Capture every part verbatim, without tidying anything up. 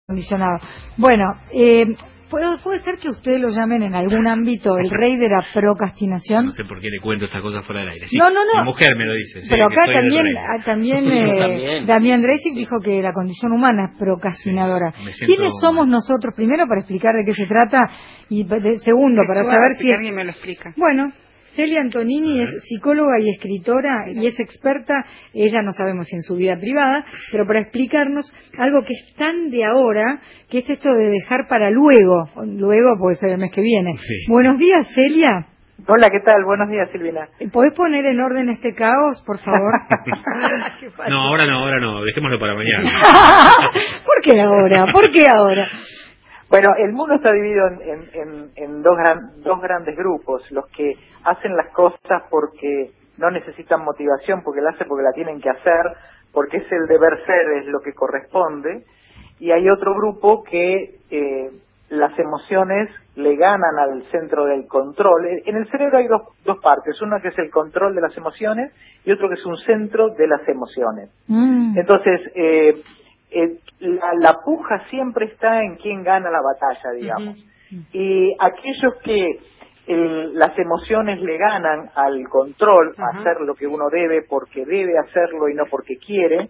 acondicionado. Bueno, eh, ¿puede, puede ser que ustedes lo llamen en algún ámbito el rey de la procrastinación. No sé por qué le cuento esas cosas fuera del aire. Sí, no, no, no. Mi mujer me lo dice. Sí, pero acá también, también, eh, también Damián Dreisig dijo que la condición humana es procrastinadora. Sí, siento... ¿Quiénes somos nosotros, primero, para explicar de qué se trata? Y de, segundo, que para suave, saber si... alguien me lo explica. Bueno... Celia Antonini es psicóloga y escritora y es experta, ella no sabemos si en su vida privada, pero para explicarnos algo que es tan de ahora, que es esto de dejar para luego, luego puede ser el mes que viene. Sí. Buenos días, Celia. Hola, ¿qué tal? Buenos días, Silvina. ¿Podés poner en orden este caos, por favor? No, ahora no, ahora no, dejémoslo para mañana. ¿Por qué ahora? ¿Por qué ahora? Bueno, el mundo está dividido en, en, en, en dos, gran, dos grandes grupos, los que hacen las cosas porque no necesitan motivación, porque la hacen porque la tienen que hacer, porque es el deber ser, es lo que corresponde, y hay otro grupo que eh, las emociones le ganan al centro del control. En el cerebro hay dos, dos partes, una que es el control de las emociones y otro que es un centro de las emociones. Mm. Entonces, eh, eh, la, la puja siempre está en quién gana la batalla, digamos. Uh-huh. Y aquellos que el, las emociones le ganan al control, uh-huh. a hacer lo que uno debe porque debe hacerlo y no porque quiere,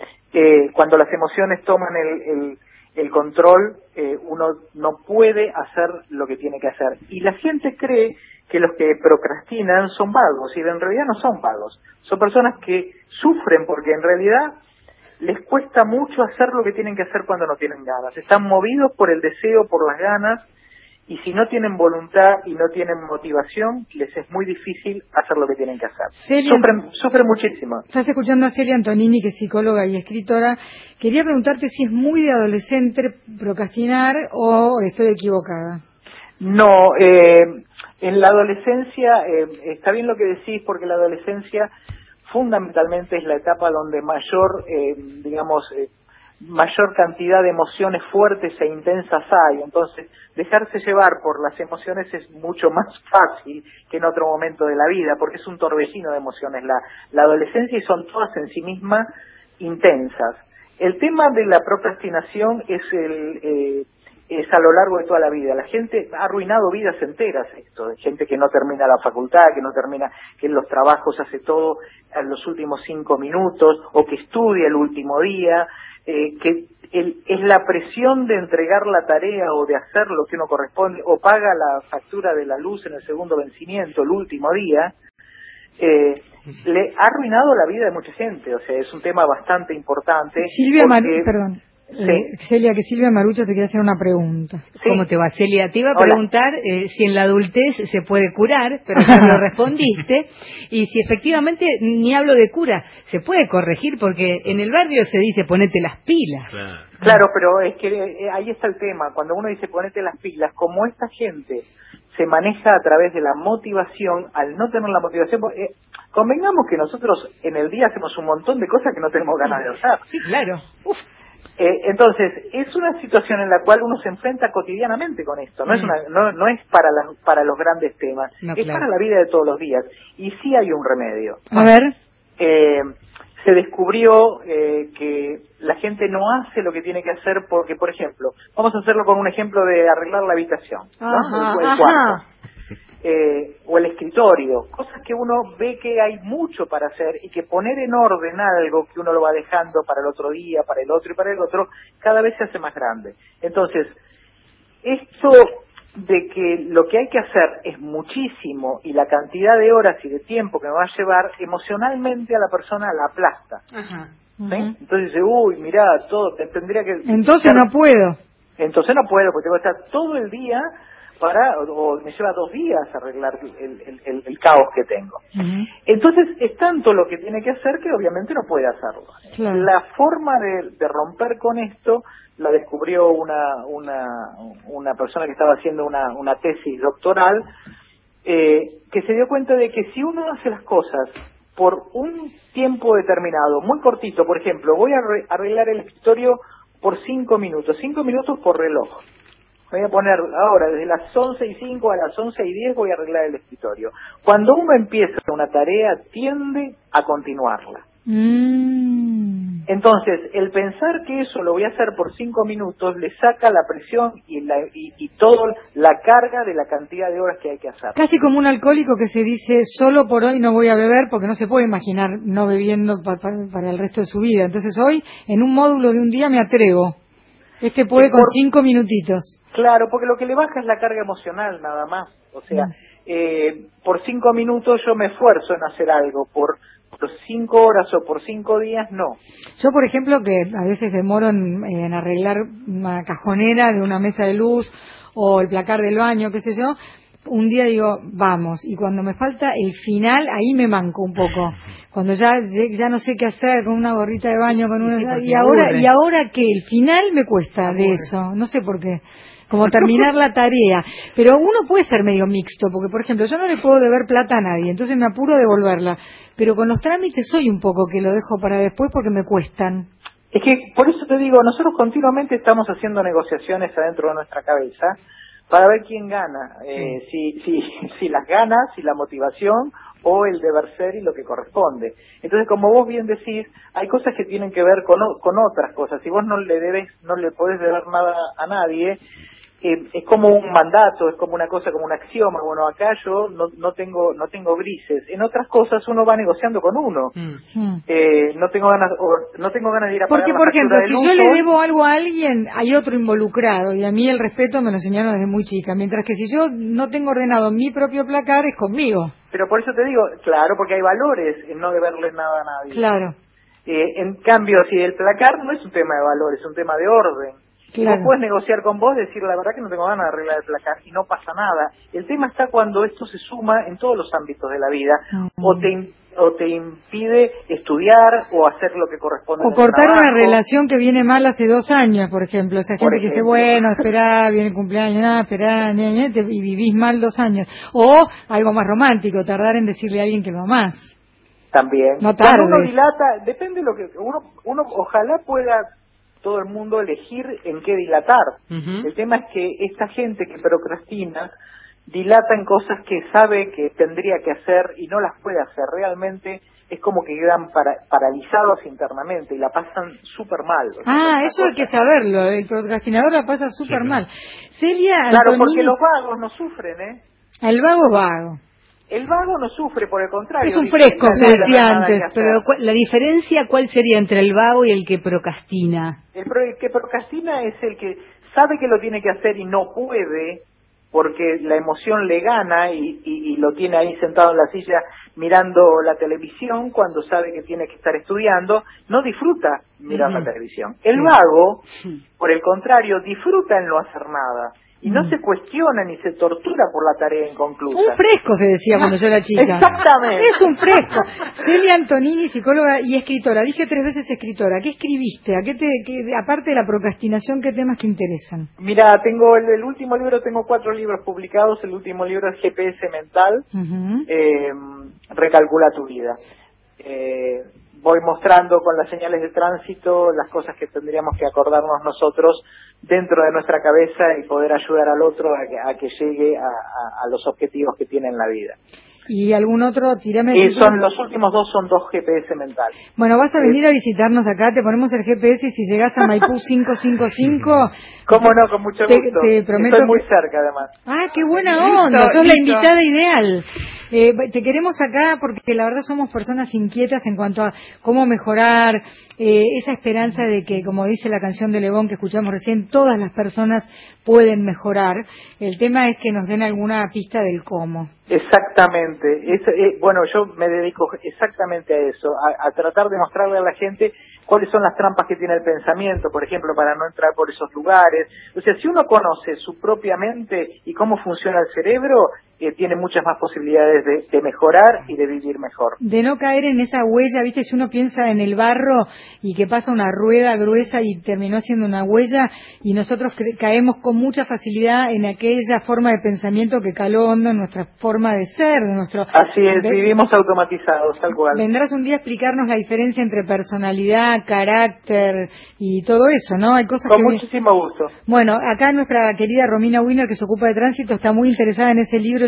eh, cuando las emociones toman el, el, el control, eh, uno no puede hacer lo que tiene que hacer. Y la gente cree que los que procrastinan son vagos, y en realidad no son vagos. Son personas que sufren porque en realidad les cuesta mucho hacer lo que tienen que hacer cuando no tienen ganas. Están movidos por el deseo, por las ganas, y si no tienen voluntad y no tienen motivación, les es muy difícil hacer lo que tienen que hacer. Celia, sufren, sufren muchísimo. Estás escuchando a Celia Antonini, que es psicóloga y escritora. Quería preguntarte si es muy de adolescente procrastinar o estoy equivocada. No, eh, en la adolescencia, eh, está bien lo que decís, porque la adolescencia fundamentalmente es la etapa donde mayor, eh, digamos, eh, mayor cantidad de emociones fuertes e intensas hay. Entonces, dejarse llevar por las emociones es mucho más fácil que en otro momento de la vida, porque es un torbellino de emociones la, la adolescencia, y son todas en sí mismas intensas. El tema de la procrastinación es el... Eh, es a lo largo de toda la vida. La gente ha arruinado vidas enteras esto, de gente que no termina la facultad, que no termina, que en los trabajos hace todo en los últimos cinco minutos, o que estudia el último día, eh, que el, es la presión de entregar la tarea o de hacer lo que uno corresponde, o paga la factura de la luz en el segundo vencimiento, el último día, eh, le ha arruinado la vida de mucha gente. O sea, es un tema bastante importante. Silvia porque, Mar... perdón. Sí. Eh, Celia, que Silvia Marucho te quería hacer una pregunta. Sí. ¿Cómo te va, Celia? Te iba a Hola. preguntar eh, si en la adultez se puede curar, pero ya lo respondiste, y si efectivamente, ni hablo de cura, se puede corregir, porque en el barrio se dice ponete las pilas. Claro, claro, pero es que eh, ahí está el tema. Cuando uno dice ponete las pilas, como esta gente se maneja a través de la motivación, al no tener la motivación, eh, convengamos que nosotros en el día hacemos un montón de cosas que no tenemos ganas de hacer. Sí, claro. Uf. Eh, entonces, es una situación en la cual uno se enfrenta cotidianamente con esto, no mm. es una, no, no es para las, para los grandes temas, no, es claro. para la vida de todos los días, y sí hay un remedio. A ver. Eh, se descubrió eh, que la gente no hace lo que tiene que hacer porque, por ejemplo, vamos a hacerlo con un ejemplo de arreglar la habitación, ajá, ¿no? El, el ajá. cuarto. Eh, o el escritorio, cosas que uno ve que hay mucho para hacer, y que poner en orden algo que uno lo va dejando para el otro día, para el otro y para el otro, cada vez se hace más grande. Entonces, esto de que lo que hay que hacer es muchísimo, y la cantidad de horas y de tiempo que me va a llevar, emocionalmente a la persona la aplasta. Ajá. ¿Sí? Uh-huh. Entonces dice, uy, mirá, todo, tendría que... Entonces estar... no puedo. Entonces no puedo, porque tengo que estar todo el día... para o, o me lleva dos días arreglar el, el, el, el caos que tengo. Uh-huh. Entonces es tanto lo que tiene que hacer que obviamente no puede hacerlo. Claro. La forma de, de romper con esto la descubrió una una una persona que estaba haciendo una, una tesis doctoral, eh, que se dio cuenta de que si uno hace las cosas por un tiempo determinado, muy cortito, por ejemplo, voy a arreglar el escritorio por cinco minutos, cinco minutos por reloj. Voy a poner ahora, desde las once y cinco a las once y diez voy a arreglar el escritorio. Cuando uno empieza una tarea, tiende a continuarla. Mm. Entonces, el pensar que eso lo voy a hacer por cinco minutos le saca la presión y la y, y toda la carga de la cantidad de horas que hay que hacer. Casi como un alcohólico que se dice, solo por hoy no voy a beber, porque no se puede imaginar no bebiendo pa, pa, para el resto de su vida. Entonces hoy, en un módulo de un día me atrevo. Este puede por, con cinco minutitos. Claro, porque lo que le baja es la carga emocional nada más. O sea, mm. eh, por cinco minutos yo me esfuerzo en hacer algo, por por cinco horas o por cinco días no. Yo, por ejemplo, que a veces demoro en, en arreglar una cajonera de una mesa de luz o el placar del baño, qué sé yo, un día digo, vamos, y cuando me falta el final, ahí me manco un poco. Cuando ya ya no sé qué hacer con una gorrita de baño, con una... Y ahora, y ahora que el final me cuesta de eso, no sé por qué. Como terminar la tarea. Pero uno puede ser medio mixto, porque, por ejemplo, yo no le puedo deber plata a nadie, entonces me apuro a devolverla. Pero con los trámites soy un poco que lo dejo para después porque me cuestan. Es que, por eso te digo, nosotros continuamente estamos haciendo negociaciones adentro de nuestra cabeza para ver quién gana. Sí. Eh, si, si, si las ganas, si la motivación o el deber ser y lo que corresponde. Entonces, como vos bien decís, hay cosas que tienen que ver con, con otras cosas. Si vos no le debes, no le podés deber nada a nadie, eh, es como un mandato, es como una cosa, como un axioma. Bueno, acá yo no, no tengo no tengo grises. En otras cosas uno va negociando con uno. Mm. Eh, no tengo ganas o, no tengo ganas de ir a pagar Porque, la por ejemplo, factura de luz, si yo le debo algo a alguien, hay otro involucrado, y a mí el respeto me lo enseñaron desde muy chica. Mientras que si yo no tengo ordenado mi propio placar, es conmigo. Pero por eso te digo, claro, porque hay valores en no deberle nada a nadie. Claro. Eh, en cambio, si el placar no es un tema de valores, es un tema de orden. Claro. Vos puedes negociar con vos, decir la verdad que no tengo ganas de arreglar el placar y no pasa nada. El tema está cuando esto se suma en todos los ámbitos de la vida, uh-huh. o te o te impide estudiar o hacer lo que corresponde. O cortar una relación que viene mal hace dos años, por ejemplo. O sea, gente que dice, bueno, esperá, viene el cumpleaños, nada, esperá, ña, ña, y vivís mal dos años. O algo más romántico, tardar en decirle a alguien que lo amás. También. No tardes. Cuando uno dilata, depende de lo que uno, uno ojalá pueda todo el mundo elegir en qué dilatar. Uh-huh. El tema es que esta gente que procrastina dilata en cosas que sabe que tendría que hacer y no las puede hacer. Realmente es como que quedan para, paralizados internamente y la pasan súper mal. O sea, ah, eso cosa. Hay que saberlo. El procrastinador la pasa súper sí, mal. Celia Claro, Antonini... porque los vagos no sufren, ¿eh? El vago es vago. El vago no sufre, por el contrario. Es un fresco, se decía antes, pero la diferencia, ¿cuál sería entre el vago y el que procrastina? El, pro, el que procrastina es el que sabe que lo tiene que hacer y no puede, porque la emoción le gana y, y, y lo tiene ahí sentado en la silla mirando la televisión cuando sabe que tiene que estar estudiando, no disfruta mirar uh-huh. la televisión. El sí. vago, por el contrario, disfruta en no hacer nada. Y no se cuestiona ni se tortura por la tarea inconclusa. Un fresco, se decía cuando yo era chica. Exactamente. Es un fresco. Celia Antonini, psicóloga y escritora. Dije tres veces escritora. ¿Qué escribiste? ¿A qué te, qué, aparte de la procrastinación, qué temas te interesan? Mira, tengo el, el último libro, tengo cuatro libros publicados. El último libro es G P S Mental. Uh-huh. Eh, recalcula tu vida. Eh, voy mostrando con las señales de tránsito las cosas que tendríamos que acordarnos nosotros dentro de nuestra cabeza y poder ayudar al otro a que, a que llegue a, a, a los objetivos que tiene en la vida. ¿Y algún otro? Tírame. Y son, los últimos dos son dos G P S mentales. Bueno, vas a venir a visitarnos acá, te ponemos el G P S y si llegas a Maipú cinco cinco cinco... ¿Cómo no? Con mucho te, gusto. Te prometo Estoy muy que... cerca, además. Ah, qué buena onda, listo, sos listo. La invitada ideal. Eh, te queremos acá porque la verdad somos personas inquietas en cuanto a cómo mejorar, eh, esa esperanza de que, como dice la canción de Lebón que escuchamos recién, todas las personas pueden mejorar. El tema es que nos den alguna pista del cómo. Exactamente. Es, eh, bueno, yo me dedico exactamente a eso, a, a tratar de mostrarle a la gente cuáles son las trampas que tiene el pensamiento, por ejemplo, para no entrar por esos lugares. O sea, si uno conoce su propia mente y cómo funciona el cerebro, eh, tiene muchas más posibilidades de, de mejorar y de vivir mejor. De no caer en esa huella, viste, si uno piensa en el barro y que pasa una rueda gruesa y terminó haciendo una huella, y nosotros caemos con mucha facilidad en aquella forma de pensamiento que caló hondo en nuestra forma de ser, de nuestro... Así es, vivimos automatizados, tal cual. Vendrás un día a explicarnos la diferencia entre personalidad, carácter y todo eso, ¿no? Hay cosas con que... muchísimo gusto. Bueno, acá nuestra querida Romina Wiener, que se ocupa de tránsito, está muy interesada en ese libro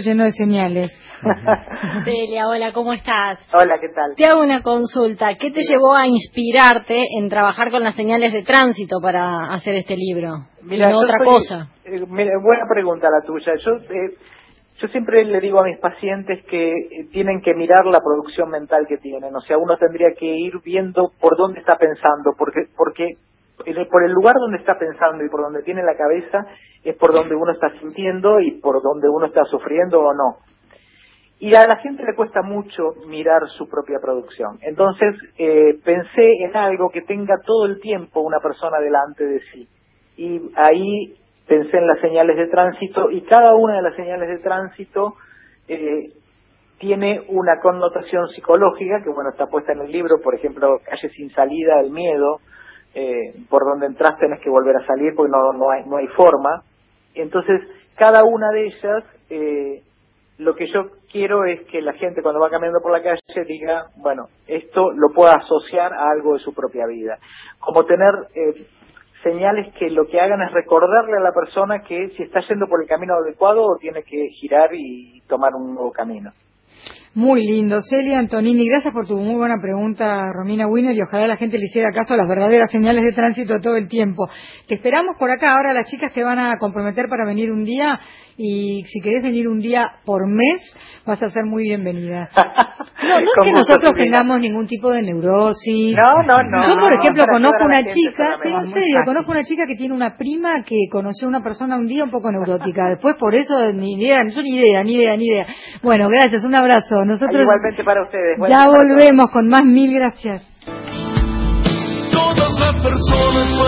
lleno de señales. Celia, hola, ¿cómo estás? Hola, ¿qué tal? Te hago una consulta. ¿Qué te llevó a inspirarte en trabajar con las señales de tránsito para hacer este libro? Mira, y no otra soy, cosa. Eh, mira, buena pregunta la tuya. Yo eh, yo siempre le digo a mis pacientes que eh, tienen que mirar la producción mental que tienen. O sea, uno tendría que ir viendo por dónde está pensando, porque porque por el lugar donde está pensando y por donde tiene la cabeza es por donde uno está sintiendo y por donde uno está sufriendo o no. Y a la gente le cuesta mucho mirar su propia producción. Entonces eh, pensé en algo que tenga todo el tiempo una persona delante de sí. Y ahí pensé en las señales de tránsito, y cada una de las señales de tránsito eh, tiene una connotación psicológica que, bueno, está puesta en el libro. Por ejemplo, calle sin salida, el miedo. Eh, por donde entras tenés que volver a salir porque no, no, hay, no hay forma. Entonces, cada una de ellas, eh, lo que yo quiero es que la gente cuando va caminando por la calle diga, bueno, esto lo pueda asociar a algo de su propia vida. Como tener eh, señales que lo que hagan es recordarle a la persona que si está yendo por el camino adecuado o tiene que girar y tomar un nuevo camino. Muy lindo. Celia Antonini, gracias por tu muy buena pregunta, Romina Wiener, y ojalá la gente le hiciera caso a las verdaderas señales de tránsito todo el tiempo. Te esperamos por acá. Ahora las chicas te van a comprometer para venir un día, y si querés venir un día por mes, vas a ser muy bienvenida. No, no es que nosotros tengamos ningún tipo de neurosis. No, no, no. Yo, por no, ejemplo, no, conozco una gente, chica, sí, en serio, conozco una chica que tiene una prima que conoció a una persona un día un poco neurótica. Después, por eso, ni idea, yo ni idea, ni idea, ni idea. Bueno, gracias, un abrazo. Nosotros igualmente para ustedes. Ya volvemos con más. Mil gracias. Todas las personas